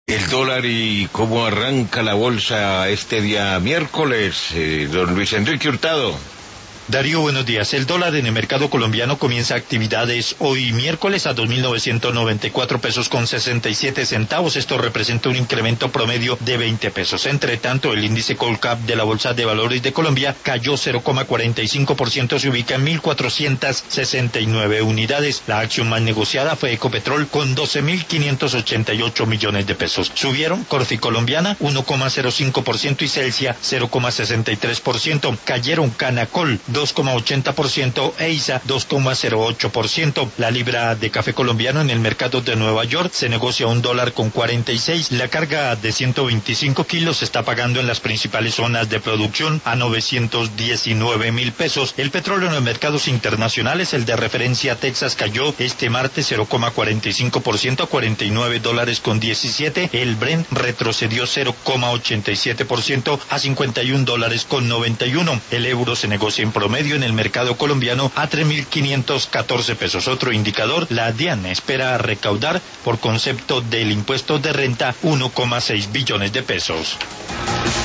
El dólar y cómo arranca la bolsa este día miércoles, don Luis Enrique Hurtado. Darío, buenos días. El dólar en el mercado colombiano comienza actividades hoy miércoles a 2.994 pesos con 67 centavos. Esto representa un incremento promedio de 20 pesos. Entre tanto, el índice Colcap de la Bolsa de Valores de Colombia cayó 0,45%, se ubica en 1.469 unidades. La acción más negociada fue Ecopetrol con 12.588 millones de pesos. Subieron Corficolombiana 1,05% y Celsia 0,63%. Cayeron Canacol 2,80%, EISA 2,08%. La libra de café colombiano en el mercado de Nueva York se negocia $1,46. La carga de 125 kilos se está pagando en las principales zonas de producción a 919 pesos. El petróleo en los mercados internacionales, el de referencia Texas, cayó este martes 0,45% a $49.17. El Brent retrocedió 0,87% a $51.91. El euro se negocia en promedio en el mercado colombiano a 3.514 pesos. Otro indicador, la DIAN espera recaudar por concepto del impuesto de renta 1,6 billones de pesos.